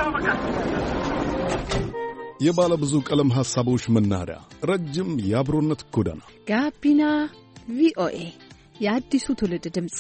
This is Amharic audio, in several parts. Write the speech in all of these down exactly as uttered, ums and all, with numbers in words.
የባለ ብዙ ቀለም ሐሳቦች መናኸሪያ፣ ረጅም የአብሮነት ጎዳና ጋቢና ቪኦኤ የአዲሱ ትውልድ ድምጽ።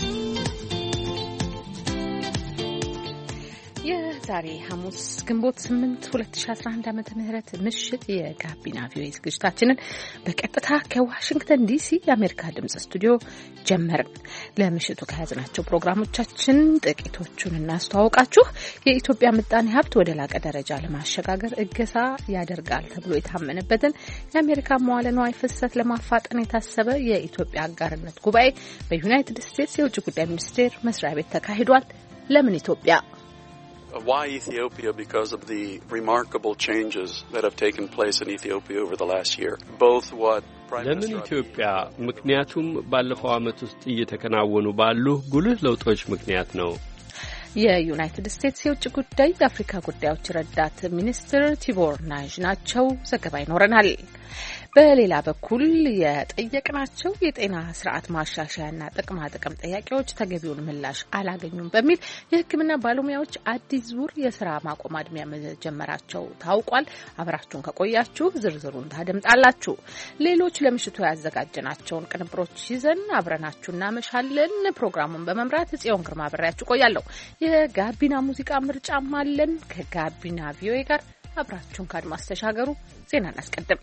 የዛሬ ሐሙስ ግንቦት ስምንት ሁለት ሺህ አስራ አንድ ዓመተ ምህረት ምሽት የጋቢና ቪኦኤ ዝግጅታችንን በቀጥታ ከዋሽንግተን ዲሲ የአሜሪካ ድምጽ ስቱዲዮ ጀመርን። ለምሽቱ ከያዝናቸው ፕሮግራሞቻችን ጥቂቶቹን እናስተዋውቃችሁ። የኢትዮጵያ ምጣኔ ሀብት ወደ ላቀ ደረጃ ለማሸጋገር እገዛ ያደርጋል ተብሎ የታመነበትን የአሜሪካ መዋለ ንዋይ ፍሰት ለማፋጠን የታሰበ የኢትዮጵያ አጋርነት ጉባኤ በዩናይትድ ስቴትስ የውጭ ጉዳይ ሚኒስቴር መስሪያ ቤት ተካሂዷል። ለምን ኢትዮጵያ? Why Ethiopia? Because of the remarkable changes that have taken place in Ethiopia over the last year. Both what ለምን ኢትዮጵያ? ምክንያቱም ባለፈው ዓመት ውስጥ እየተከናወኑ ባሉ ጉልህ ለውጦች ምክንያት ነው። የዩናይትድ ስቴትስ የውጭ ጉዳይ የአፍሪካ ጉዳዮች ረዳት ሚኒስትር ቲቦር ናዥ ናቸው። ዘገባ ይኖረናል። በሌላ በኩል የጠየቅናቸው የጤና ስርዓት ማሻሻያና ጥቅማ ጥቅም ጥያቄዎች ተገቢውን ምላሽ አላገኙም በሚል የሕክምና ባለሙያዎች አዲስ ዙር የስራ ማቆም አድማ መጀመራቸው ታውቋል። አብራችሁን ከቆያችሁ ዝርዝሩን ታደምጣላችሁ። ሌሎች ለምሽቱ ያዘጋጀናቸውን ቅንብሮች ይዘን አብረናችሁ እናመሻለን። ፕሮግራሙን በመምራት ጽዮን ግርማ አብሬያችሁ ቆያለሁ። የጋቢና ሙዚቃ ምርጫም አለን። ከጋቢና ቪኦኤ ጋር አብራችሁን ካድማስ ተሻገሩ። ዜና እናስቀድም።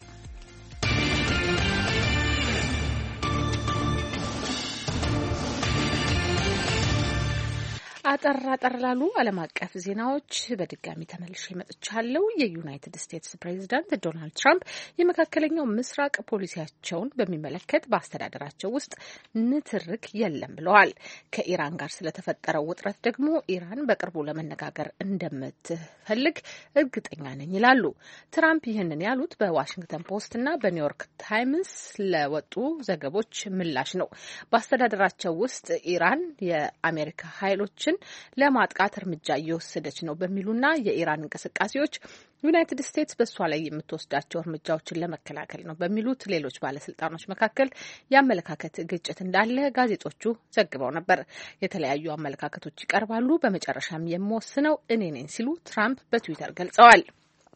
አጠር አጠር ላሉ ዓለም አቀፍ ዜናዎች በድጋሚ ተመልሼ መጥቻለሁ። የዩናይትድ ስቴትስ ፕሬዚዳንት ዶናልድ ትራምፕ የመካከለኛው ምስራቅ ፖሊሲያቸውን በሚመለከት በአስተዳደራቸው ውስጥ ንትርክ የለም ብለዋል። ከኢራን ጋር ስለተፈጠረው ውጥረት ደግሞ ኢራን በቅርቡ ለመነጋገር እንደምትፈልግ እርግጠኛ ነኝ ይላሉ። ትራምፕ ይህንን ያሉት በዋሽንግተን ፖስት እና በኒውዮርክ ታይምስ ለወጡ ዘገቦች ምላሽ ነው። በአስተዳደራቸው ውስጥ ኢራን የአሜሪካ ኃይሎችን ለማጥቃት እርምጃ እየወሰደች ነው በሚሉና የኢራን እንቅስቃሴዎች ዩናይትድ ስቴትስ በእሷ ላይ የምትወስዳቸው እርምጃዎችን ለመከላከል ነው በሚሉት ሌሎች ባለስልጣኖች መካከል የአመለካከት ግጭት እንዳለ ጋዜጦቹ ዘግበው ነበር። የተለያዩ አመለካከቶች ይቀርባሉ፣ በመጨረሻም የምወስነው እኔ ነኝ ሲሉ ትራምፕ በትዊተር ገልጸዋል።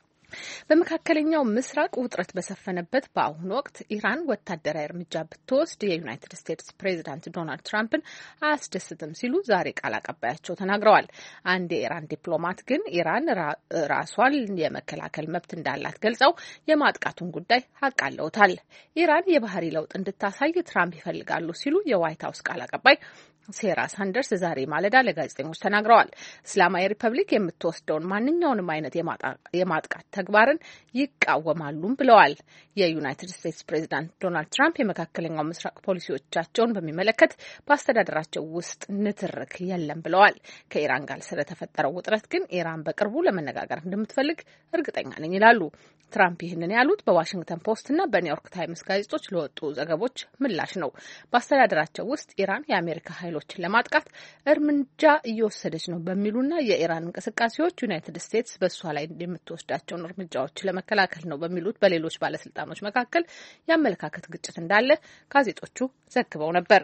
በመካከለኛው ምስራቅ ውጥረት በሰፈነበት በአሁኑ ወቅት ኢራን ወታደራዊ እርምጃ ብትወስድ የዩናይትድ ስቴትስ ፕሬዚዳንት ዶናልድ ትራምፕን አያስደስትም ሲሉ ዛሬ ቃል አቀባያቸው ተናግረዋል። አንድ የኢራን ዲፕሎማት ግን ኢራን ራሷን የመከላከል መብት እንዳላት ገልጸው የማጥቃቱን ጉዳይ አቃለውታል። ኢራን የባህሪ ለውጥ እንድታሳይ ትራምፕ ይፈልጋሉ ሲሉ የዋይት ሀውስ ቃል አቀባይ ሴራ ሳንደርስ ዛሬ ማለዳ ለጋዜጠኞች ተናግረዋል። እስላማዊ ሪፐብሊክ የምትወስደውን ማንኛውንም አይነት የማጥቃት ተግባርን ይቃወማሉም ብለዋል። የዩናይትድ ስቴትስ ፕሬዚዳንት ዶናልድ ትራምፕ የመካከለኛው ምስራቅ ፖሊሲዎቻቸውን በሚመለከት በአስተዳደራቸው ውስጥ ንትርክ የለም ብለዋል። ከኢራን ጋር ስለተፈጠረው ውጥረት ግን ኢራን በቅርቡ ለመነጋገር እንደምትፈልግ እርግጠኛ ነኝ ይላሉ። ትራምፕ ይህንን ያሉት በዋሽንግተን ፖስት እና በኒውዮርክ ታይምስ ጋዜጦች ለወጡ ዘገቦች ምላሽ ነው። በአስተዳደራቸው ውስጥ ኢራን የአሜሪካ ኃይሎችን ለማጥቃት እርምጃ እየወሰደች ነው በሚሉና የኢራን እንቅስቃሴዎች ዩናይትድ ስቴትስ በእሷ ላይ የምትወስዳቸውን እርምጃዎች ለመከላከል ነው በሚሉት በሌሎች ባለስልጣኖች መካከል የአመለካከት ግጭት እንዳለ ጋዜጦቹ ዘግበው ነበር።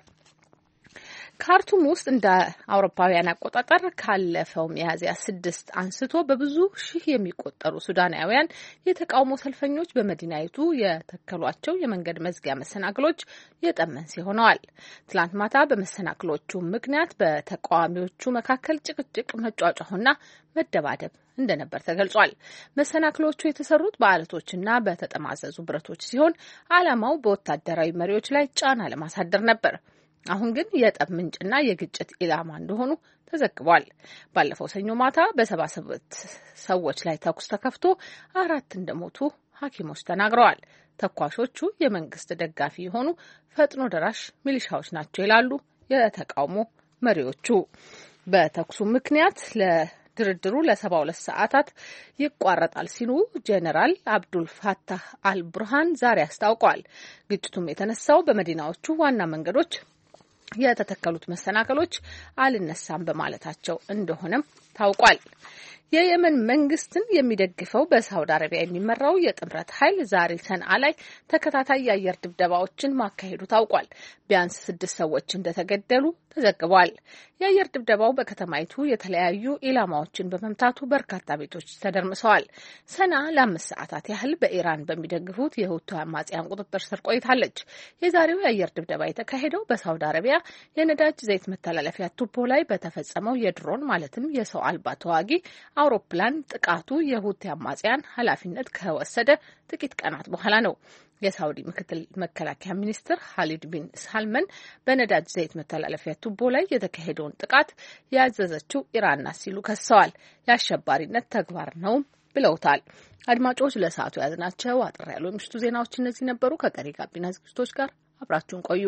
ካርቱም ውስጥ እንደ አውሮፓውያን አቆጣጠር ካለፈው ሚያዝያ ስድስት አንስቶ በብዙ ሺህ የሚቆጠሩ ሱዳናውያን የተቃውሞ ሰልፈኞች በመዲናይቱ የተከሏቸው የመንገድ መዝጊያ መሰናክሎች የጠመንሴ ሆነዋል። ትላንት ማታ በመሰናክሎቹ ምክንያት በተቃዋሚዎቹ መካከል ጭቅጭቅ፣ መጫጫሁና መደባደብ እንደነበር ተገልጿል። መሰናክሎቹ የተሰሩት በአለቶችና በተጠማዘዙ ብረቶች ሲሆን ዓላማው በወታደራዊ መሪዎች ላይ ጫና ለማሳደር ነበር። አሁን ግን የጠብ ምንጭና የግጭት ኢላማ እንደሆኑ ተዘግቧል። ባለፈው ሰኞ ማታ በሰባ ሰባት ሰዎች ላይ ተኩስ ተከፍቶ አራት እንደሞቱ ሐኪሞች ተናግረዋል። ተኳሾቹ የመንግስት ደጋፊ የሆኑ ፈጥኖ ደራሽ ሚሊሻዎች ናቸው ይላሉ የተቃውሞ መሪዎቹ። በተኩሱ ምክንያት ለድርድሩ ለሰባ ሁለት ሰዓታት ይቋረጣል ሲሉ ጄኔራል አብዱል ፋታህ አልቡርሃን ዛሬ አስታውቀዋል። ግጭቱም የተነሳው በመዲናዎቹ ዋና መንገዶች የተተከሉት መሰናክሎች አልነሳም በማለታቸው እንደሆነም ታውቋል። የየመን መንግስትን የሚደግፈው በሳውዲ አረቢያ የሚመራው የጥምረት ኃይል ዛሬ ሰንዓ ላይ ተከታታይ የአየር ድብደባዎችን ማካሄዱ ታውቋል። ቢያንስ ስድስት ሰዎች እንደተገደሉ ተዘግቧል። የአየር ድብደባው በከተማይቱ የተለያዩ ኢላማዎችን በመምታቱ በርካታ ቤቶች ተደርምሰዋል። ሰንዓ ለአምስት ሰዓታት ያህል በኢራን በሚደግፉት የሁቲ አማጽያን ቁጥጥር ስር ቆይታለች። የዛሬው የአየር ድብደባ የተካሄደው በሳውዲ አረቢያ የነዳጅ ዘይት መተላለፊያ ቱቦ ላይ በተፈጸመው የድሮን ማለትም የሰው አልባ ተዋጊ አውሮፕላን ጥቃቱ የሁቲ አማጽያን ኃላፊነት ከወሰደ ጥቂት ቀናት በኋላ ነው። የሳውዲ ምክትል መከላከያ ሚኒስትር ኻሊድ ቢን ሳልመን በነዳጅ ዘይት መተላለፊያ ቱቦ ላይ የተካሄደውን ጥቃት ያዘዘችው ኢራን ናት ሲሉ ከሰዋል። የአሸባሪነት ተግባር ነው ብለውታል። አድማጮች ለሰዓቱ ያዝናቸው አጥር ያሉ የምሽቱ ዜናዎች እነዚህ ነበሩ። ከቀሪ ጋቢና ዝግጅቶች ጋር አብራችሁን ቆዩ።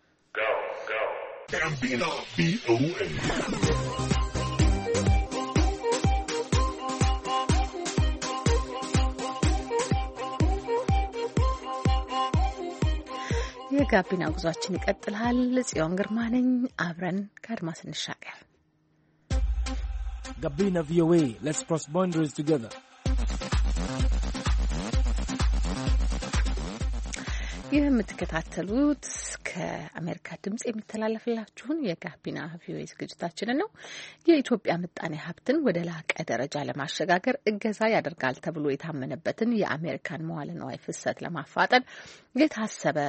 የጋቢና ጉዟችን ይቀጥላል። ጽዮን ግርማ ነኝ። አብረን ከአድማስ እንሻገር። ጋቢና ቪኦኤ ሌትስ ክሮስ ቦንደሪስ ቱጌዘር። ይህ የምትከታተሉት ከአሜሪካ ድምጽ የሚተላለፍላችሁን የጋቢና ቪኦኤ ዝግጅታችንን ነው። የኢትዮጵያ ምጣኔ ሀብትን ወደ ላቀ ደረጃ ለማሸጋገር እገዛ ያደርጋል ተብሎ የታመነበትን የአሜሪካን መዋለ ንዋይ ፍሰት ለማፋጠን የታሰበ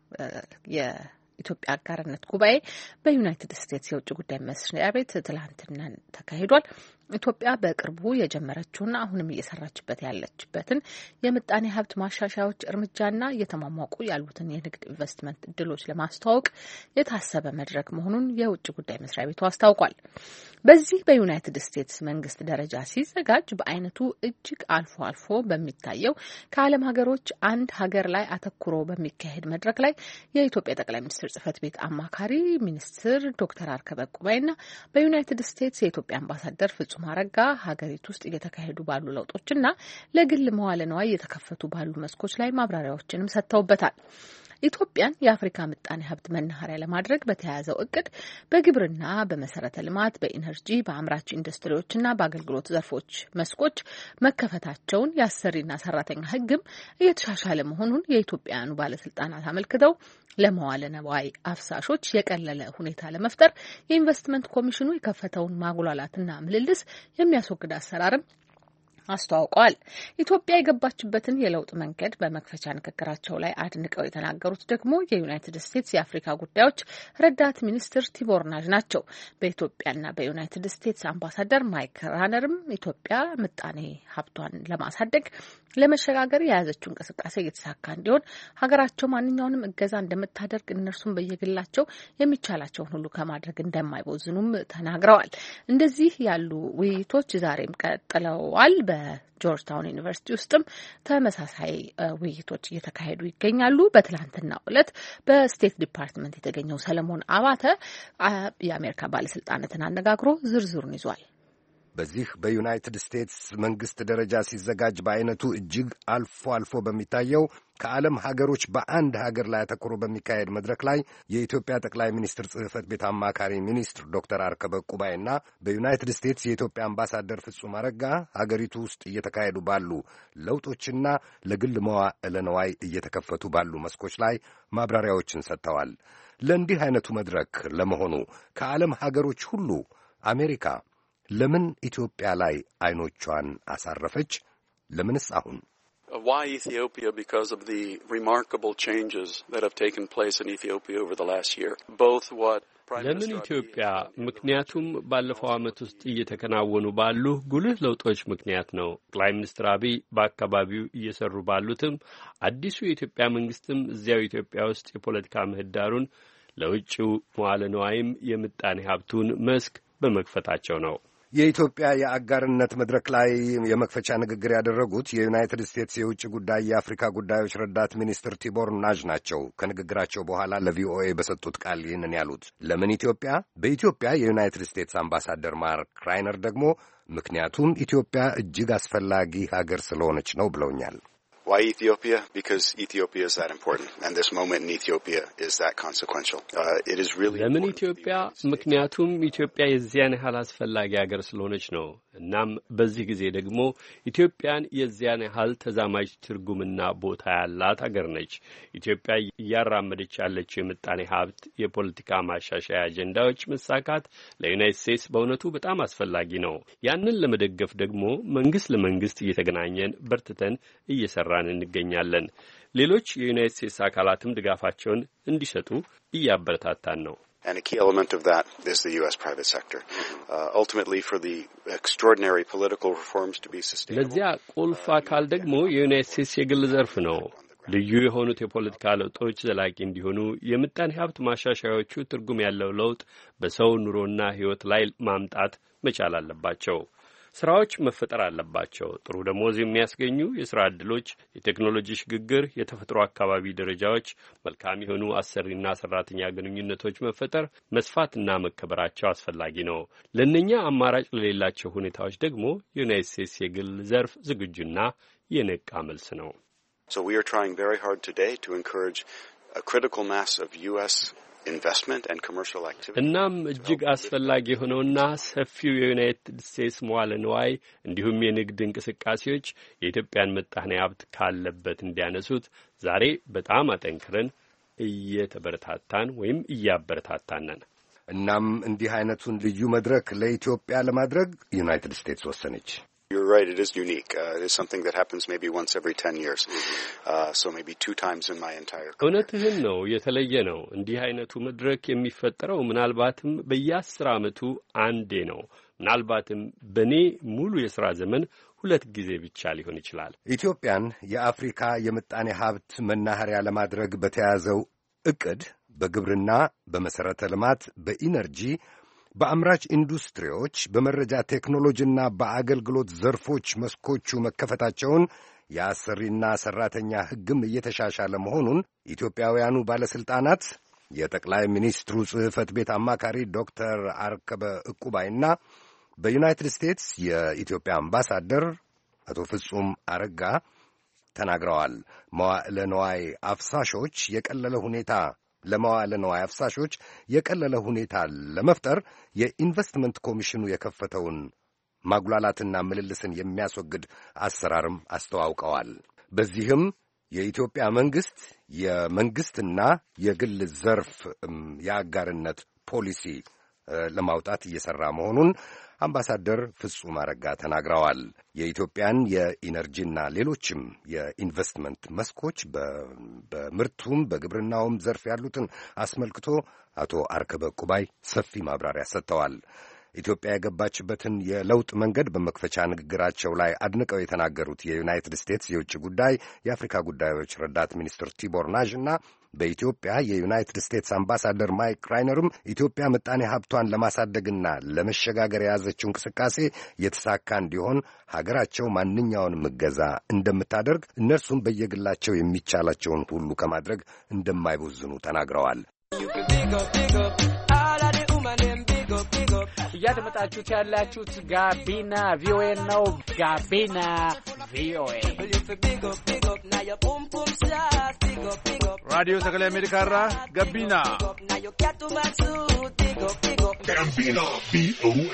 የኢትዮጵያ አጋርነት ጉባኤ በዩናይትድ ስቴትስ የውጭ ጉዳይ መስሪያ ቤት ትላንትና ተካሂዷል። ኢትዮጵያ በቅርቡ የጀመረችውና አሁንም እየሰራችበት ያለችበትን የምጣኔ ሀብት ማሻሻያዎች እርምጃና እየተሟሟቁ ያሉትን የንግድ ኢንቨስትመንት እድሎች ለማስተዋወቅ የታሰበ መድረክ መሆኑን የውጭ ጉዳይ መስሪያ ቤቱ አስታውቋል። በዚህ በዩናይትድ ስቴትስ መንግስት ደረጃ ሲዘጋጅ በአይነቱ እጅግ አልፎ አልፎ በሚታየው ከዓለም ሀገሮች አንድ ሀገር ላይ አተኩሮ በሚካሄድ መድረክ ላይ የኢትዮጵያ ጠቅላይ ሚኒስትር ጽህፈት ቤት አማካሪ ሚኒስትር ዶክተር አርከበ ቁባይና በዩናይትድ ስቴትስ የኢትዮጵያ አምባሳደር ፍጹም አረጋ ሀገሪቱ ውስጥ እየተካሄዱ ባሉ ለውጦችና ለግል መዋለ ንዋይ እየተከፈቱ ባሉ መስኮች ላይ ማብራሪያዎችንም ሰጥተውበታል። ኢትዮጵያን የአፍሪካ ምጣኔ ሀብት መናኸሪያ ለማድረግ በተያያዘው እቅድ በግብርና፣ በመሰረተ ልማት፣ በኢነርጂ፣ በአምራች ኢንዱስትሪዎችና በአገልግሎት ዘርፎች መስኮች መከፈታቸውን የአሰሪና ሰራተኛ ሕግም እየተሻሻለ መሆኑን የኢትዮጵያውያኑ ባለስልጣናት አመልክተው ለመዋለ ንዋይ አፍሳሾች የቀለለ ሁኔታ ለመፍጠር የኢንቨስትመንት ኮሚሽኑ የከፈተውን ማጉላላትና ምልልስ የሚያስወግድ አሰራርም አስተዋውቀዋል። ኢትዮጵያ የገባችበትን የለውጥ መንገድ በመክፈቻ ንግግራቸው ላይ አድንቀው የተናገሩት ደግሞ የዩናይትድ ስቴትስ የአፍሪካ ጉዳዮች ረዳት ሚኒስትር ቲቦር ናዥ ናቸው። በኢትዮጵያና በዩናይትድ ስቴትስ አምባሳደር ማይክ ራነርም ኢትዮጵያ ምጣኔ ሀብቷን ለማሳደግ ለመሸጋገር የያዘችው እንቅስቃሴ እየተሳካ እንዲሆን ሀገራቸው ማንኛውንም እገዛ እንደምታደርግ እነርሱም በየግላቸው የሚቻላቸውን ሁሉ ከማድረግ እንደማይቦዝኑም ተናግረዋል። እንደዚህ ያሉ ውይይቶች ዛሬም ቀጥለዋል። በጆርጅታውን ዩኒቨርሲቲ ውስጥም ተመሳሳይ ውይይቶች እየተካሄዱ ይገኛሉ። በትላንትናው ዕለት በስቴት ዲፓርትመንት የተገኘው ሰለሞን አባተ የአሜሪካ ባለስልጣናትን አነጋግሮ ዝርዝሩን ይዟል። በዚህ በዩናይትድ ስቴትስ መንግሥት ደረጃ ሲዘጋጅ በአይነቱ እጅግ አልፎ አልፎ በሚታየው ከዓለም ሀገሮች በአንድ ሀገር ላይ አተኩሮ በሚካሄድ መድረክ ላይ የኢትዮጵያ ጠቅላይ ሚኒስትር ጽሕፈት ቤት አማካሪ ሚኒስትር ዶክተር አርከበ ቁባይና በዩናይትድ ስቴትስ የኢትዮጵያ አምባሳደር ፍጹም አረጋ ሀገሪቱ ውስጥ እየተካሄዱ ባሉ ለውጦችና ለግል መዋዕለ ንዋይ እየተከፈቱ ባሉ መስኮች ላይ ማብራሪያዎችን ሰጥተዋል። ለእንዲህ አይነቱ መድረክ ለመሆኑ ከዓለም ሀገሮች ሁሉ አሜሪካ ለምን ኢትዮጵያ ላይ አይኖቿን አሳረፈች? ለምንስ አሁን? Why Ethiopia? Because of the remarkable changes that have taken place in Ethiopia over the last year. Both what ለምን ኢትዮጵያ? ምክንያቱም ባለፈው ዓመት ውስጥ እየተከናወኑ ባሉ ጉልህ ለውጦች ምክንያት ነው። ጠቅላይ ሚኒስትር አብይ በአካባቢው እየሰሩ ባሉትም አዲሱ የኢትዮጵያ መንግስትም እዚያው ኢትዮጵያ ውስጥ የፖለቲካ ምህዳሩን ለውጭው መዋለ ንዋይም የምጣኔ ሀብቱን መስክ በመክፈታቸው ነው። የኢትዮጵያ የአጋርነት መድረክ ላይ የመክፈቻ ንግግር ያደረጉት የዩናይትድ ስቴትስ የውጭ ጉዳይ የአፍሪካ ጉዳዮች ረዳት ሚኒስትር ቲቦር ናዥ ናቸው። ከንግግራቸው በኋላ ለቪኦኤ በሰጡት ቃል ይህንን ያሉት ለምን ኢትዮጵያ? በኢትዮጵያ የዩናይትድ ስቴትስ አምባሳደር ማርክ ራይነር ደግሞ ምክንያቱም ኢትዮጵያ እጅግ አስፈላጊ ሀገር ስለሆነች ነው ብለውኛል። Why Ethiopia? Because Ethiopia is that important, and this moment in Ethiopia is that consequential. Uh, it is really ለምን ኢትዮጵያ? ምክንያቱም ኢትዮጵያ የዚያን ያህል አስፈላጊ ሀገር ስለሆነች ነው። እናም በዚህ ጊዜ ደግሞ ኢትዮጵያን የዚያን ያህል ተዛማጅ ትርጉምና ቦታ ያላት ሀገር ነች። ኢትዮጵያ እያራመደች ያለችው የምጣኔ ሀብት የፖለቲካ ማሻሻያ አጀንዳዎች መሳካት ለዩናይትድ ስቴትስ በእውነቱ በጣም አስፈላጊ ነው። ያንን ለመደገፍ ደግሞ መንግስት ለመንግስት እየተገናኘን በርትተን እየሰራን እንገኛለን። ሌሎች የዩናይትድ ስቴትስ አካላትም ድጋፋቸውን እንዲሰጡ እያበረታታን ነው። And a key element of that is the U S private sector. Uh, ultimately, for the extraordinary political reforms to be sustainable. ለዚያ ቁልፍ አካል ደግሞ የዩናይትድ ስቴትስ የግል ዘርፍ ነው። ልዩ የሆኑት የፖለቲካ ለውጦች ዘላቂ እንዲሆኑ የምጣኔ ሀብት ማሻሻያዎቹ ትርጉም ያለው ለውጥ በሰው ኑሮና ሕይወት ላይ ማምጣት መቻል አለባቸው። ስራዎች መፈጠር አለባቸው። ጥሩ ደሞዝ የሚያስገኙ የስራ ዕድሎች፣ የቴክኖሎጂ ሽግግር፣ የተፈጥሮ አካባቢ ደረጃዎች፣ መልካም የሆኑ አሰሪና ሰራተኛ ግንኙነቶች መፈጠር፣ መስፋትና መከበራቸው አስፈላጊ ነው። ለእነኛ አማራጭ ለሌላቸው ሁኔታዎች ደግሞ የዩናይትድ ስቴትስ የግል ዘርፍ ዝግጁና የነቃ መልስ ነው። So we are trying very hard today to encourage a critical mass of U S investment and commercial activity. እናም እጅግ አስፈላጊ የሆነውና ሰፊው የዩናይትድ ስቴትስ መዋለ ንዋይ እንዲሁም የንግድ እንቅስቃሴዎች የኢትዮጵያን ምጣኔ ሀብት ካለበት እንዲያነሱት ዛሬ በጣም አጠንክረን እየተበረታታን ወይም እያበረታታን ነን። እናም እንዲህ አይነቱን ልዩ መድረክ ለኢትዮጵያ ለማድረግ ዩናይትድ ስቴትስ ወሰነች። You're right, it is unique. Uh, it is something that happens maybe once every ten years. Uh, so maybe two times in my entire career. እውነትህን ነው፣ የተለየ ነው። እንዲህ አይነቱ መድረክ የሚፈጠረው ምናልባትም በየአስር ዓመቱ አንዴ ነው። ምናልባትም በእኔ ሙሉ የሥራ ዘመን ሁለት ጊዜ ብቻ ሊሆን ይችላል። ኢትዮጵያን የአፍሪካ የምጣኔ ሀብት መናኸሪያ ለማድረግ በተያዘው ዕቅድ በግብርና፣ በመሠረተ ልማት፣ በኢነርጂ፣ በአምራች ኢንዱስትሪዎች፣ በመረጃ ቴክኖሎጂና በአገልግሎት ዘርፎች መስኮቹ መከፈታቸውን የአሰሪና ሠራተኛ ሕግም እየተሻሻለ መሆኑን ኢትዮጵያውያኑ ባለሥልጣናት የጠቅላይ ሚኒስትሩ ጽሕፈት ቤት አማካሪ ዶክተር አርከበ ዕቁባይና በዩናይትድ ስቴትስ የኢትዮጵያ አምባሳደር አቶ ፍጹም አረጋ ተናግረዋል። መዋዕለ ነዋይ አፍሳሾች የቀለለ ሁኔታ ለመዋዕለ ነዋይ አፍሳሾች የቀለለ ሁኔታ ለመፍጠር የኢንቨስትመንት ኮሚሽኑ የከፈተውን ማጉላላትና ምልልስን የሚያስወግድ አሰራርም አስተዋውቀዋል። በዚህም የኢትዮጵያ መንግሥት የመንግሥትና የግል ዘርፍ የአጋርነት ፖሊሲ ለማውጣት እየሠራ መሆኑን አምባሳደር ፍጹም አረጋ ተናግረዋል። የኢትዮጵያን የኢነርጂና ሌሎችም የኢንቨስትመንት መስኮች በምርቱም በግብርናውም ዘርፍ ያሉትን አስመልክቶ አቶ አርከበ ዕቁባይ ሰፊ ማብራሪያ ሰጥተዋል። ኢትዮጵያ የገባችበትን የለውጥ መንገድ በመክፈቻ ንግግራቸው ላይ አድንቀው የተናገሩት የዩናይትድ ስቴትስ የውጭ ጉዳይ የአፍሪካ ጉዳዮች ረዳት ሚኒስትር ቲቦር ናዥ እና በኢትዮጵያ የዩናይትድ ስቴትስ አምባሳደር ማይክ ራይነርም ኢትዮጵያ ምጣኔ ሀብቷን ለማሳደግና ለመሸጋገር የያዘችው እንቅስቃሴ የተሳካ እንዲሆን ሀገራቸው ማንኛውንም እገዛ እንደምታደርግ፣ እነርሱም በየግላቸው የሚቻላቸውን ሁሉ ከማድረግ እንደማይቦዝኑ ተናግረዋል። እያደመጣችሁት ያላችሁት ጋቢና ቪኦኤ ነው። ጋቢና ቪኦኤ ራዲዮ ሰገሌ አሜሪካ ራ ጋቢና ጋቢና ቪኦኤ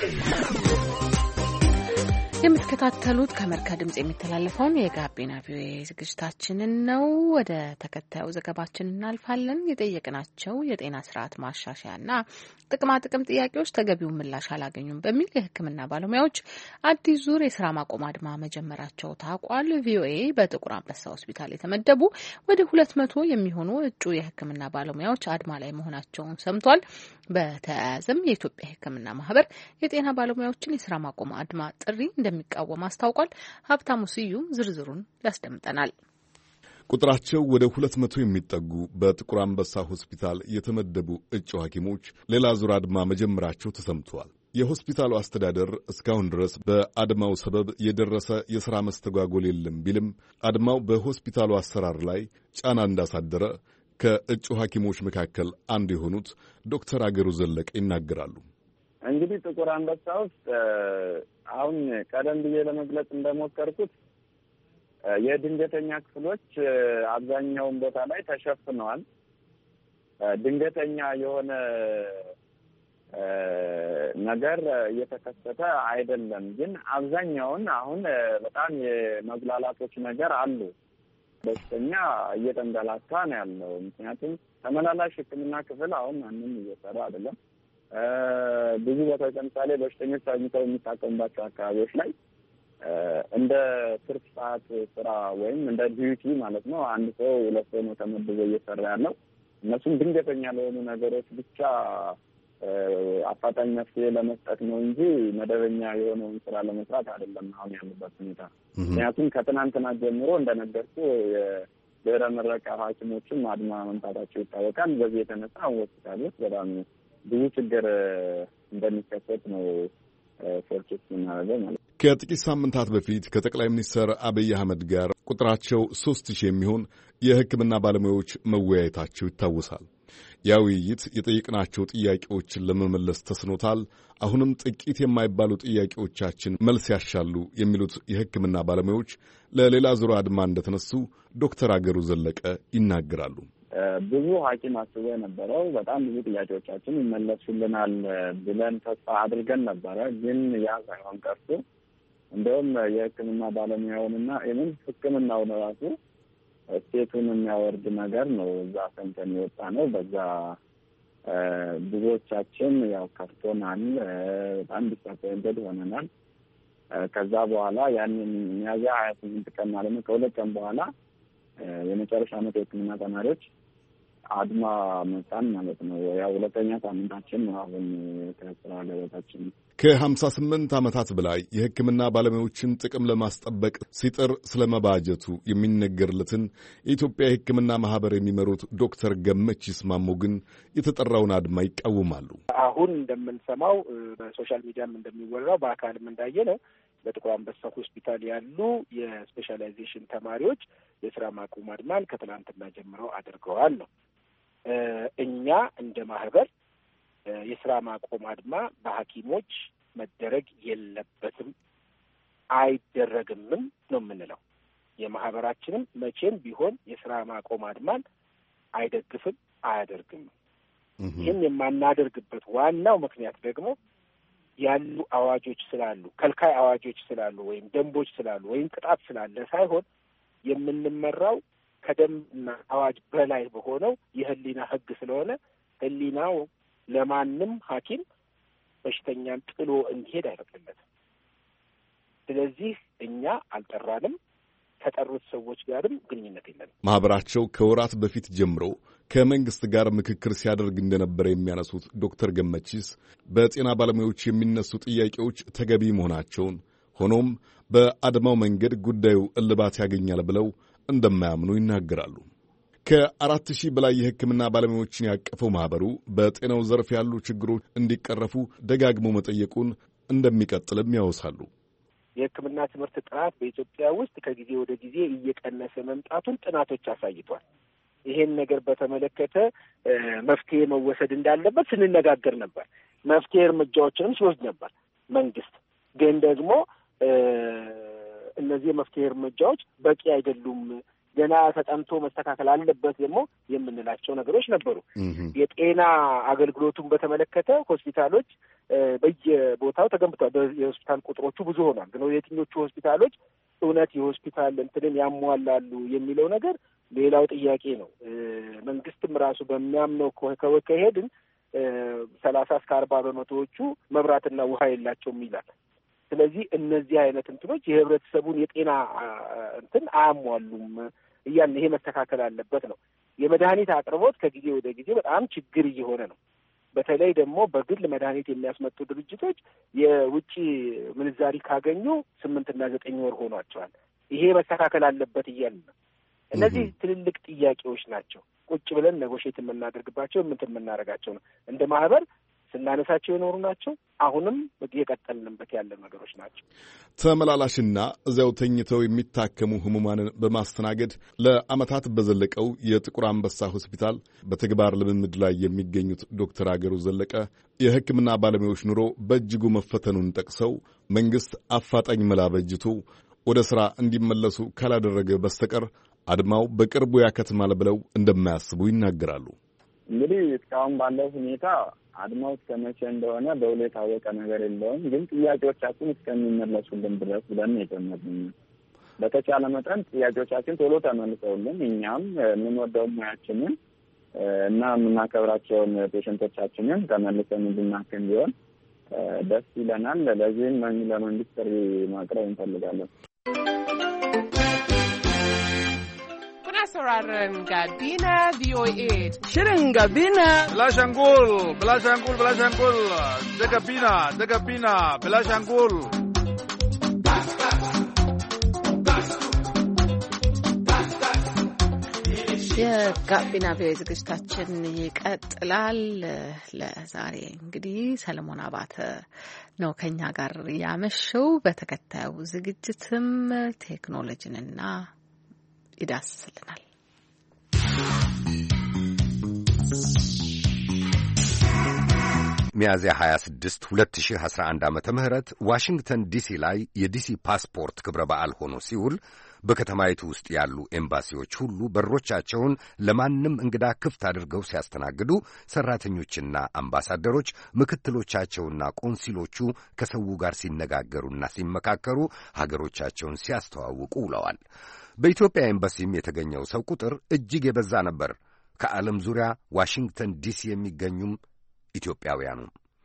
የምትከታተሉት ከአሜሪካ ድምጽ የሚተላለፈውን የጋቢና ቪኦኤ ዝግጅታችንን ነው። ወደ ተከታዩ ዘገባችን እናልፋለን። የጠየቅናቸው የጤና ስርዓት ማሻሻያና ጥቅማ ጥቅም ጥያቄዎች ተገቢውን ምላሽ አላገኙም በሚል የሕክምና ባለሙያዎች አዲስ ዙር የስራ ማቆም አድማ መጀመራቸው ታውቋል። ቪኦኤ በጥቁር አንበሳ ሆስፒታል የተመደቡ ወደ ሁለት መቶ የሚሆኑ እጩ የሕክምና ባለሙያዎች አድማ ላይ መሆናቸውን ሰምቷል። በተያያዘም የኢትዮጵያ ሕክምና ማህበር የጤና ባለሙያዎችን የስራ ማቆም አድማ ጥሪ እንደሚቃወም አስታውቋል። ሀብታሙ ስዩም ዝርዝሩን ያስደምጠናል። ቁጥራቸው ወደ ሁለት መቶ የሚጠጉ በጥቁር አንበሳ ሆስፒታል የተመደቡ እጩ ሐኪሞች ሌላ ዙር አድማ መጀመራቸው ተሰምተዋል። የሆስፒታሉ አስተዳደር እስካሁን ድረስ በአድማው ሰበብ የደረሰ የሥራ መስተጓጎል የለም ቢልም አድማው በሆስፒታሉ አሰራር ላይ ጫና እንዳሳደረ ከእጩ ሐኪሞች መካከል አንዱ የሆኑት ዶክተር አገሩ ዘለቀ ይናገራሉ። እንግዲህ ጥቁር አንበሳ ውስጥ አሁን ቀደም ብዬ ለመግለጽ እንደሞከርኩት የድንገተኛ ክፍሎች አብዛኛውን ቦታ ላይ ተሸፍነዋል። ድንገተኛ የሆነ ነገር እየተከሰተ አይደለም። ግን አብዛኛውን አሁን በጣም የመጉላላቶች ነገር አሉ። በሽተኛ እየተንገላታ ነው ያለው። ምክንያቱም ተመላላሽ ሕክምና ክፍል አሁን ማንም እየሰራ አይደለም። ብዙ ቦታዎች ለምሳሌ በሽተኞች ተኝተው የሚታከሙባቸው አካባቢዎች ላይ እንደ ትርፍ ሰዓት ስራ ወይም እንደ ዲዩቲ ማለት ነው አንድ ሰው ሁለት ሰው ነው ተመድቦ እየሰራ ያለው። እነሱም ድንገተኛ ለሆኑ ነገሮች ብቻ አፋጣኝ መፍትሄ ለመስጠት ነው እንጂ መደበኛ የሆነውን ስራ ለመስራት አይደለም አሁን ያለበት ሁኔታ። ምክንያቱም ከትናንትና ጀምሮ እንደነገርኩ የድህረ ምረቃ ሐኪሞችም አድማ መምታታቸው ይታወቃል። በዚህ የተነሳ ሆስፒታል ውስጥ በጣም ብዙ ችግር እንደሚከሰት ነው ፎርኬት የምናደርገው ማለት ነው። ከጥቂት ሳምንታት በፊት ከጠቅላይ ሚኒስትር አብይ አህመድ ጋር ቁጥራቸው ሶስት ሺህ የሚሆን የሕክምና ባለሙያዎች መወያየታቸው ይታወሳል። ያ ውይይት የጠየቅናቸው ጥያቄዎችን ለመመለስ ተስኖታል። አሁንም ጥቂት የማይባሉ ጥያቄዎቻችን መልስ ያሻሉ የሚሉት የሕክምና ባለሙያዎች ለሌላ ዙር አድማ እንደተነሱ ዶክተር አገሩ ዘለቀ ይናገራሉ። ብዙ ሐኪም አስቦ የነበረው በጣም ብዙ ጥያቄዎቻችን ይመለሱልናል ብለን ተስፋ አድርገን ነበረ። ግን ያ ሳይሆን ቀርቶ እንደውም የሕክምና ባለሙያውንና ይህንን ሕክምናውን ራሱ ስቴቱን የሚያወርድ ነገር ነው እዛ ሰምተን የወጣ ነው። በዛ ብዙዎቻችን ያው ከፍቶናል፣ በጣም ዲስአፖይንትድ ሆነናል። ከዛ በኋላ ያንን ሚያዝያ ሀያ ስምንት ቀን ማለት ነው ከሁለት ቀን በኋላ የመጨረሻ ዓመት የሕክምና ተማሪዎች አድማ መጣን ማለት ነው። ያው ሁለተኛ ሳምንታችን ነው አሁን ከስራ ገበታችን። ከሀምሳ ስምንት ዓመታት በላይ የሕክምና ባለሙያዎችን ጥቅም ለማስጠበቅ ሲጥር ስለመባጀቱ የሚነገርለትን የኢትዮጵያ የሕክምና ማህበር የሚመሩት ዶክተር ገመቺስ ማሞ ግን የተጠራውን አድማ ይቃወማሉ። አሁን እንደምንሰማው በሶሻል ሚዲያም እንደሚወራው በአካልም እንዳየ ነው በጥቁር አንበሳ ሆስፒታል ያሉ የስፔሻላይዜሽን ተማሪዎች የስራ ማቆም አድማን ከትናንትና ጀምረው አድርገዋል ነው። እኛ እንደ ማህበር የስራ ማቆም አድማ በሐኪሞች መደረግ የለበትም አይደረግምም ነው የምንለው። የማህበራችንም መቼም ቢሆን የስራ ማቆም አድማን አይደግፍም አያደርግም። ይህን የማናደርግበት ዋናው ምክንያት ደግሞ ያሉ አዋጆች ስላሉ ከልካይ አዋጆች ስላሉ ወይም ደንቦች ስላሉ ወይም ቅጣት ስላለ ሳይሆን የምንመራው ከደንብና አዋጅ በላይ በሆነው የህሊና ህግ ስለሆነ ህሊናው ለማንም ሐኪም በሽተኛን ጥሎ እንዲሄድ አይፈቅድለትም። ስለዚህ እኛ አልጠራንም፣ ከጠሩት ሰዎች ጋርም ግንኙነት የለንም። ማህበራቸው ከወራት በፊት ጀምሮ ከመንግስት ጋር ምክክር ሲያደርግ እንደነበረ የሚያነሱት ዶክተር ገመቺስ በጤና ባለሙያዎች የሚነሱ ጥያቄዎች ተገቢ መሆናቸውን፣ ሆኖም በአድማው መንገድ ጉዳዩ እልባት ያገኛል ብለው እንደማያምኑ ይናገራሉ። ከአራት ሺህ በላይ የሕክምና ባለሙያዎችን ያቀፈው ማህበሩ በጤናው ዘርፍ ያሉ ችግሮች እንዲቀረፉ ደጋግሞ መጠየቁን እንደሚቀጥልም ያወሳሉ። የሕክምና ትምህርት ጥራት በኢትዮጵያ ውስጥ ከጊዜ ወደ ጊዜ እየቀነሰ መምጣቱን ጥናቶች አሳይቷል። ይሄን ነገር በተመለከተ መፍትሄ መወሰድ እንዳለበት ስንነጋገር ነበር። መፍትሄ እርምጃዎችንም ሲወስድ ነበር መንግስት። ግን ደግሞ እነዚህ የመፍትሄ እርምጃዎች በቂ አይደሉም፣ ገና ተጠንቶ መስተካከል አለበት ደግሞ የምንላቸው ነገሮች ነበሩ። የጤና አገልግሎቱን በተመለከተ ሆስፒታሎች በየቦታው ተገንብተዋል። የሆስፒታል ቁጥሮቹ ብዙ ሆኗል። ግን የትኞቹ ሆስፒታሎች እውነት የሆስፒታል እንትንን ያሟላሉ የሚለው ነገር ሌላው ጥያቄ ነው። መንግስትም ራሱ በሚያምነው ከሄድን ሰላሳ እስከ አርባ በመቶዎቹ መብራትና ውሃ የላቸውም ይላል። ስለዚህ እነዚህ አይነት እንትኖች የህብረተሰቡን የጤና እንትን አያሟሉም እያልን ይሄ መስተካከል አለበት ነው። የመድኃኒት አቅርቦት ከጊዜ ወደ ጊዜ በጣም ችግር እየሆነ ነው። በተለይ ደግሞ በግል መድኃኒት የሚያስመጡ ድርጅቶች የውጭ ምንዛሪ ካገኙ ስምንትና ዘጠኝ ወር ሆኗቸዋል። ይሄ መስተካከል አለበት እያልን ነው። እነዚህ ትልልቅ ጥያቄዎች ናቸው። ቁጭ ብለን ኔጎሼት የምናደርግባቸው የምንትን የምናደርጋቸው ነው። እንደ ማህበር ስናነሳቸው የኖሩ ናቸው። አሁንም የቀጠልንበት ያለ ነገሮች ናቸው። ተመላላሽና እዚያው ተኝተው የሚታከሙ ህሙማንን በማስተናገድ ለዓመታት በዘለቀው የጥቁር አንበሳ ሆስፒታል በተግባር ልምምድ ላይ የሚገኙት ዶክተር አገሩ ዘለቀ የሕክምና ባለሙያዎች ኑሮ በእጅጉ መፈተኑን ጠቅሰው መንግስት አፋጣኝ መላ በጅቶ ወደ ሥራ እንዲመለሱ ካላደረገ በስተቀር አድማው በቅርቡ ያከትማል ብለው እንደማያስቡ ይናገራሉ። እንግዲህ እስካሁን ባለው ሁኔታ አድማው እስከ መቼ እንደሆነ በውል የታወቀ ነገር የለውም። ግን ጥያቄዎቻችን እስከሚመለሱልን ድረስ ብለን የጀመርን በተቻለ መጠን ጥያቄዎቻችን ቶሎ ተመልሰውልን እኛም የምንወደው ሙያችንን እና የምናከብራቸውን ፔሸንቶቻችንን ተመልሰን እንድናክም ቢሆን ደስ ይለናል። ለዚህም ለመንግስት ጥሪ ማቅረብ እንፈልጋለን። sauraron Gabina V O A. Shirin Gabina. Bilashangul, Bilashangul, Bilashangul. Da Gabina, da Gabina, Bilashangul. የጋቢና ቪኦኤ ዝግጅታችን ይቀጥላል። ለዛሬ እንግዲህ ሰለሞን አባተ ነው ከኛ ጋር ያመሸው። በተከታዩ ዝግጅትም ቴክኖሎጂንና ይዳስልናል። ሚያዝያ ሃያ ስድስት ሁለት ሺህ አስራ አንድ ዓመተ ምህረት ዋሽንግተን ዲሲ ላይ የዲሲ ፓስፖርት ክብረ በዓል ሆኖ ሲውል በከተማይቱ ውስጥ ያሉ ኤምባሲዎች ሁሉ በሮቻቸውን ለማንም እንግዳ ክፍት አድርገው ሲያስተናግዱ፣ ሰራተኞችና አምባሳደሮች ምክትሎቻቸውና ቆንሲሎቹ ከሰው ጋር ሲነጋገሩና ሲመካከሩ ሀገሮቻቸውን ሲያስተዋውቁ ውለዋል። በኢትዮጵያ ኤምባሲም የተገኘው ሰው ቁጥር እጅግ የበዛ ነበር። ከዓለም ዙሪያ ዋሽንግተን ዲሲ የሚገኙም ኢትዮጵያውያኑ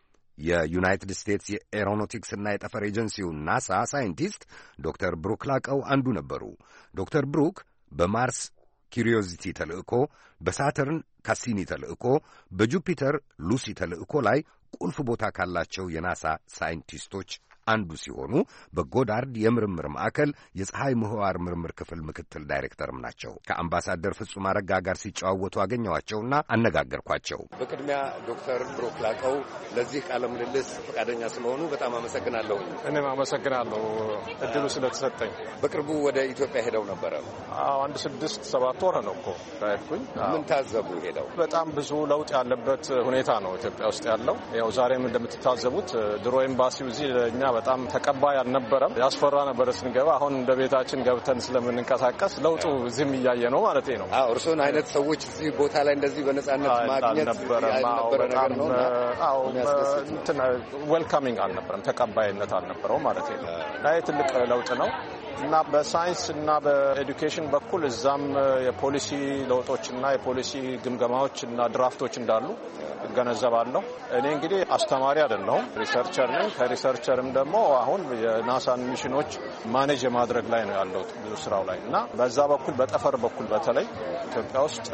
የዩናይትድ ስቴትስ የኤሮኖቲክስና የጠፈር ኤጀንሲው ናሳ ሳይንቲስት ዶክተር ብሩክ ላቀው አንዱ ነበሩ። ዶክተር ብሩክ በማርስ ኪሪዮዚቲ ተልእኮ፣ በሳተርን ካሲኒ ተልእኮ፣ በጁፒተር ሉሲ ተልእኮ ላይ ቁልፍ ቦታ ካላቸው የናሳ ሳይንቲስቶች አንዱ ሲሆኑ በጎዳርድ የምርምር ማዕከል የፀሐይ ምህዋር ምርምር ክፍል ምክትል ዳይሬክተርም ናቸው። ከአምባሳደር ፍጹም አረጋ ጋር ሲጨዋወቱ አገኘኋቸውና አነጋገርኳቸው። በቅድሚያ ዶክተር ብሩክ ላቀው ለዚህ ቃለ ምልልስ ፈቃደኛ ስለሆኑ በጣም አመሰግናለሁ። እኔም አመሰግናለሁ እድሉ ስለተሰጠኝ። በቅርቡ ወደ ኢትዮጵያ ሄደው ነበረ? አዎ፣ አንድ ስድስት ሰባት ወር ነው እኮ ከሄድኩኝ። ምን ታዘቡ ሄደው? በጣም ብዙ ለውጥ ያለበት ሁኔታ ነው ኢትዮጵያ ውስጥ ያለው። ያው ዛሬም እንደምትታዘቡት ድሮ ኤምባሲው እዚህ ለእኛ በጣም ተቀባይ አልነበረም። ያስፈራ ነበር ስንገባ። አሁን እንደ ቤታችን ገብተን ስለምንንቀሳቀስ ለውጡ እዚህም እያየ ነው ማለት ነው። አዎ፣ እርሶን አይነት ሰዎች እዚህ ቦታ ላይ እንደዚህ በነጻነት ማግኘት ነበረ ነገር ነው። አዎ፣ እንትን ዌልካሚንግ አልነበረም፣ ተቀባይነት አልነበረው ማለት ነው። ላይ ትልቅ ለውጥ ነው እና በሳይንስ እና በኤዱኬሽን በኩል እዛም የፖሊሲ ለውጦችና የፖሊሲ ግምገማዎች እና ድራፍቶች እንዳሉ እገነዘባለሁ። እኔ እንግዲህ አስተማሪ አይደለሁም፣ ሪሰርቸር ነኝ። ከሪሰርቸርም ደግሞ አሁን የናሳን ሚሽኖች ማኔጅ የማድረግ ላይ ነው ያለው ብዙ ስራው ላይ እና በዛ በኩል በጠፈር በኩል በተለይ ኢትዮጵያ ውስጥ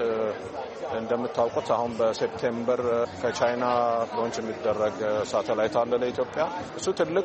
እንደምታውቁት አሁን በሴፕቴምበር ከቻይና ሎንች የሚደረግ ሳተላይት አለ ለኢትዮጵያ። እሱ ትልቅ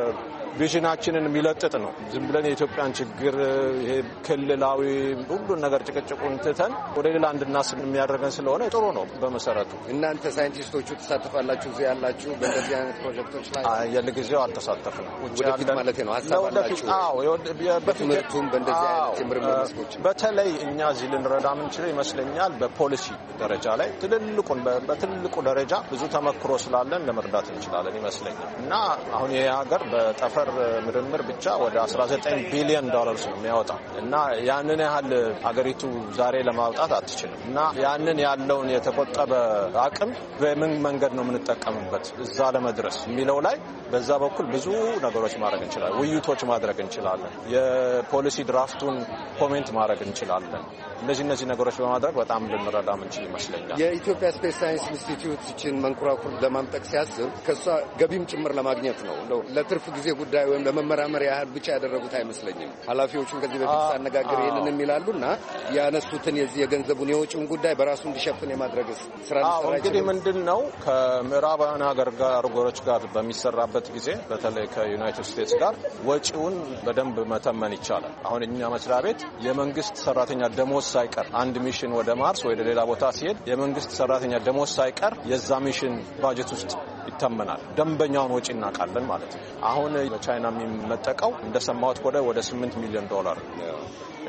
ቪዥናችንን የሚለጥጥ ነው። ዝም ብለን የኢትዮጵያን ችግር ይሄ ክልላዊ ሁሉን ነገር ጭቅጭቁን ትተን ወደ ሌላ እንድናስብ የሚያደርገን ስለሆነ ጥሩ ነው። በመሰረቱ እናንተ ሳይንቲስቶቹ ተሳትፋላችሁ እዚህ ያላችሁ በእንደዚህ አይነት ፕሮጀክቶች ላይ? የለጊዜው አልተሳተፍንም። ወደፊት ማለት ነው ሀሳብ አላችሁ? አዎ፣ በትምህርቱም በእንደዚህ አይነት የምርምር መስኮች በተለይ እኛ እዚህ ልንረዳ የምንችለው ይመስለኛል በፖሊሲ ደረጃ ላይ ትልልቁን በትልቁ ደረጃ ብዙ ተመክሮ ስላለን ለመርዳት እንችላለን ይመስለኛል። እና አሁን ይሄ ሀገር በጠፈር ምርምር ብቻ ወደ አስራ ዘጠኝ ቢሊዮን ዶላርስ ነው የሚያወጣው እና ያንን ያህል አገሪቱ ዛሬ ለማውጣት አትችልም። እና ያንን ያለውን የተቆጠበ አቅም በምን መንገድ ነው የምንጠቀምበት እዛ ለመድረስ የሚለው ላይ በዛ በኩል ብዙ ነገሮች ማድረግ እንችላለን። ውይይቶች ማድረግ እንችላለን። የፖሊሲ ድራፍቱን ኮሜንት ማድረግ እንችላለን። እነዚህ እነዚህ ነገሮች በማድረግ በጣም ልንረዳ ምንችል ይመስለኛል። የኢትዮጵያ ስፔስ ሳይንስ ኢንስቲትዩት ይህችን መንኮራኩር ለማምጠቅ ሲያስብ ከሷ ገቢም ጭምር ለማግኘት ነው። እንደው ለትርፍ ጊዜ ጉዳይ ወይም ለመመራመር ያህል ብቻ ያደረጉት አይመስለኝም። ኃላፊዎቹን ከዚህ በፊት ሳነጋገር ይህንን የሚላሉና ያነሱትን የዚህ የገንዘቡን የወጪውን ጉዳይ በራሱ እንዲሸፍን የማድረግ ስራ ሊሰራ እንግዲህ ምንድን ነው ከምዕራባውያን ሀገሮች ጋር በሚሰራበት ጊዜ በተለይ ከዩናይትድ ስቴትስ ጋር ወጪውን በደንብ መተመን ይቻላል። አሁን እኛ መስሪያ ቤት የመንግስት ሰራተኛ ደሞዝ ሳይቀር አንድ ሚሽን ወደ ማርስ ወይ ሌላ ቦታ ሲሄድ የመንግስት ሰራተኛ ደሞዝ ሳይቀር የዛ ሚሽን ባጀት ውስጥ ይተመናል። ደንበኛውን ወጪ እናውቃለን ማለት ነው። አሁን በቻይና የሚመጠቀው እንደሰማሁት ወደ ወደ ስምንት ሚሊዮን ዶላር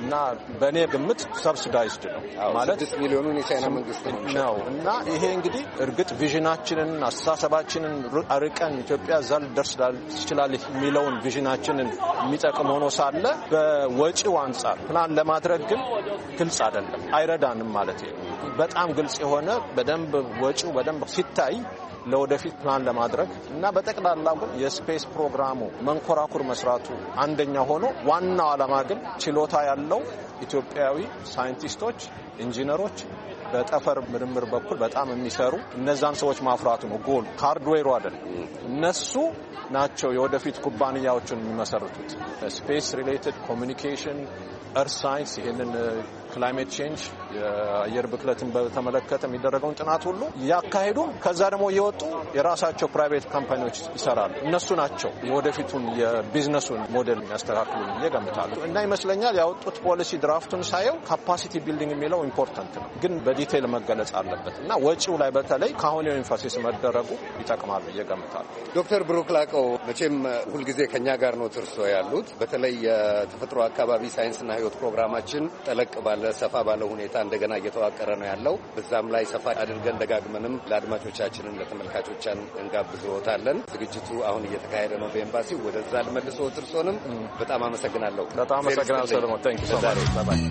እና በእኔ ግምት ሰብሲዳይዝድ ነው ማለት ስድስት ሚሊዮኑን የቻይና መንግስት ነው እና ይሄ እንግዲህ እርግጥ ቪዥናችንን አስተሳሰባችንን አርቀን ኢትዮጵያ ዛል ደርስ ትችላለች የሚለውን ቪዥናችንን የሚጠቅም ሆኖ ሳለ በወጪው አንጻር ፕላን ለማድረግ ግን ግልጽ አይደለም፣ አይረዳንም ማለት ነው። በጣም ግልጽ የሆነ በደንብ ወጪው በደንብ ሲታይ ለወደፊት ፕላን ለማድረግ እና በጠቅላላው ግን የስፔስ ፕሮግራሙ መንኮራኩር መስራቱ አንደኛ ሆኖ ዋናው ዓላማ ግን ችሎታ ያለው ኢትዮጵያዊ ሳይንቲስቶች፣ ኢንጂነሮች በጠፈር ምርምር በኩል በጣም የሚሰሩ እነዛን ሰዎች ማፍራቱ ነው ጎል። ሃርድዌሩ አይደለም። እነሱ ናቸው የወደፊት ኩባንያዎችን የሚመሰርቱት። ስፔስ ሪሌትድ ኮሚኒኬሽን፣ እርስ ሳይንስ፣ ይሄንን ክላይሜት ቼንጅ የአየር ብክለትን በተመለከተ የሚደረገውን ጥናት ሁሉ ያካሄዱ ከዛ ደግሞ እየወጡ የራሳቸው ፕራይቬት ካምፓኒዎች ይሰራሉ። እነሱ ናቸው የወደፊቱን የቢዝነሱን ሞዴል የሚያስተካክሉ ብዬ እገምታለሁ። እና ይመስለኛል ያወጡት ፖሊሲ ድራፍቱን ሳየው ካፓሲቲ ቢልዲንግ የሚለው ኢምፖርታንት ነው፣ ግን በዲቴይል መገለጽ አለበት እና ወጪው ላይ በተለይ ከአሁን ኢንፋሲስ መደረጉ ይጠቅማል ብዬ እገምታለሁ። ዶክተር ብሩክ ላቀው መቼም ሁልጊዜ ከኛ ጋር ነው ትርሶ ያሉት። በተለይ የተፈጥሮ አካባቢ ሳይንስና ህይወት ፕሮግራማችን ጠለቅ ባለ ሰፋ ባለ ሁኔታ እንደገና እየተዋቀረ ነው ያለው። በዛም ላይ ሰፋ አድርገን ደጋግመንም ለአድማጮቻችንን ለተመልካቾቻችን እንጋብዝዎታለን። ዝግጅቱ አሁን እየተካሄደ ነው በኤምባሲው። ወደዛ ልመልሰው። ትርሶንም በጣም አመሰግናለሁ። በጣም አመሰግናለሁ ሰለሞን። ታንክ ዩ ሶ ማች።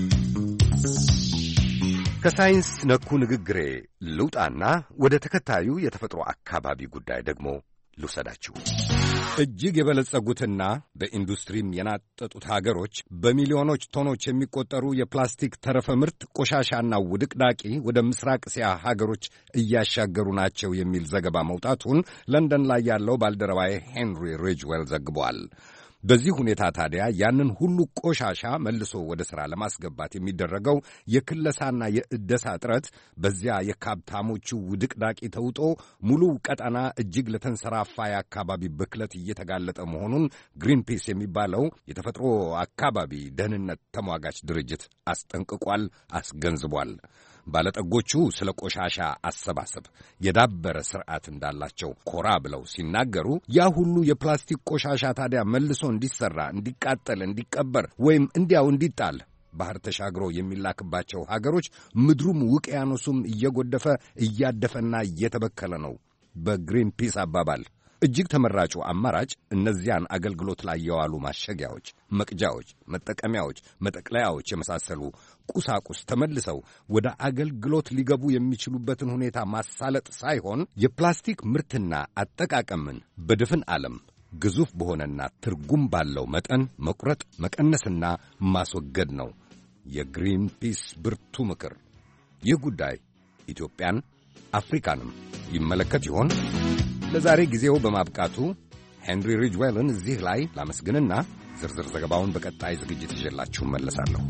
ከሳይንስ ነኩ ንግግሬ ልውጣና ወደ ተከታዩ የተፈጥሮ አካባቢ ጉዳይ ደግሞ ልውሰዳችሁ። እጅግ የበለጸጉትና በኢንዱስትሪም የናጠጡት ሀገሮች በሚሊዮኖች ቶኖች የሚቆጠሩ የፕላስቲክ ተረፈ ምርት ቆሻሻና ውድቅዳቂ ወደ ምስራቅ እስያ ሀገሮች እያሻገሩ ናቸው የሚል ዘገባ መውጣቱን ለንደን ላይ ያለው ባልደረባዬ ሄንሪ ሪጅዌል ዘግቧል። በዚህ ሁኔታ ታዲያ ያንን ሁሉ ቆሻሻ መልሶ ወደ ሥራ ለማስገባት የሚደረገው የክለሳና የእደሳ ጥረት በዚያ የካብታሞቹ ውድቅዳቂ ተውጦ ሙሉ ቀጠና እጅግ ለተንሰራፋ የአካባቢ ብክለት እየተጋለጠ መሆኑን ግሪንፒስ የሚባለው የተፈጥሮ አካባቢ ደህንነት ተሟጋች ድርጅት አስጠንቅቋል፣ አስገንዝቧል። ባለጠጎቹ ስለ ቆሻሻ አሰባሰብ የዳበረ ስርዓት እንዳላቸው ኮራ ብለው ሲናገሩ ያ ሁሉ የፕላስቲክ ቆሻሻ ታዲያ መልሶ እንዲሰራ፣ እንዲቃጠል፣ እንዲቀበር ወይም እንዲያው እንዲጣል ባህር ተሻግሮ የሚላክባቸው ሀገሮች ምድሩም ውቅያኖሱም እየጎደፈ እያደፈና እየተበከለ ነው። በግሪንፒስ አባባል እጅግ ተመራጩ አማራጭ እነዚያን አገልግሎት ላይ የዋሉ ማሸጊያዎች፣ መቅጃዎች፣ መጠቀሚያዎች፣ መጠቅለያዎች የመሳሰሉ ቁሳቁስ ተመልሰው ወደ አገልግሎት ሊገቡ የሚችሉበትን ሁኔታ ማሳለጥ ሳይሆን የፕላስቲክ ምርትና አጠቃቀምን በድፍን ዓለም ግዙፍ በሆነና ትርጉም ባለው መጠን መቁረጥ፣ መቀነስና ማስወገድ ነው የግሪንፒስ ብርቱ ምክር። ይህ ጉዳይ ኢትዮጵያን አፍሪካንም ይመለከት ይሆን? ለዛሬ ጊዜው በማብቃቱ ሄንሪ ሪጅዌልን እዚህ ላይ ላመስግንና ዝርዝር ዘገባውን በቀጣይ ዝግጅት ይዤላችሁ መለሳለሁ።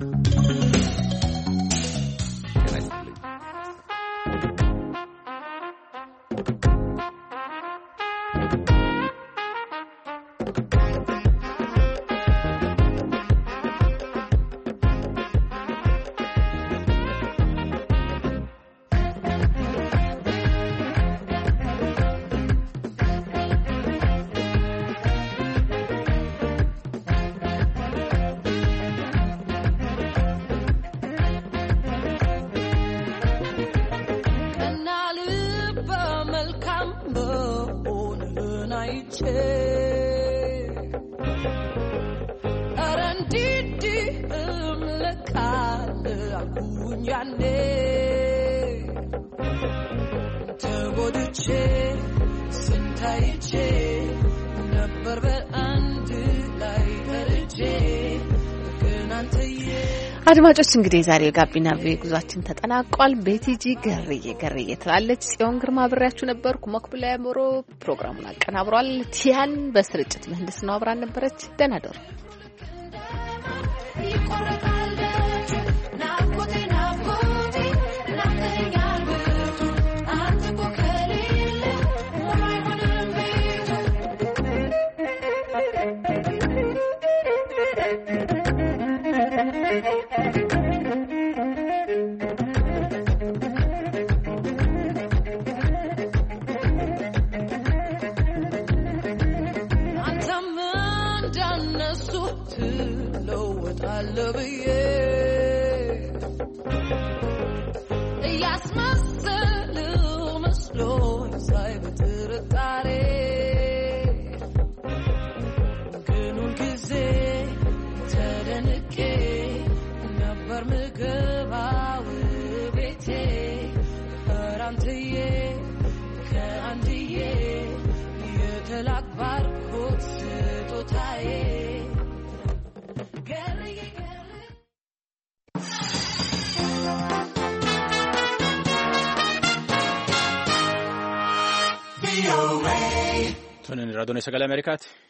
አድማጮች እንግዲህ የዛሬው የጋቢና ቪኦኤ ጉዟችን ተጠናቋል። ቤቲጂ ገርዬ ገርዬ ትላለች። ጽዮን ግርማ አብሬያችሁ ነበርኩ። መክብላ ያምሮ ፕሮግራሙን አቀናብሯል። ቲያን በስርጭት ምህንድስና አብራን ነበረች። ደህና ደሩ። I'm done, so to know what አለብዬ እያስመሰል መስሎኝ ሳይ በጥርጣሬ ግን ሁልጊዜ ተደንቄ ነበር ምግባው ቤቴ ፈራንትዬ ከአንድዬ የተላክባርኩት ስጦታዬ Sono in radone Sagale Americati.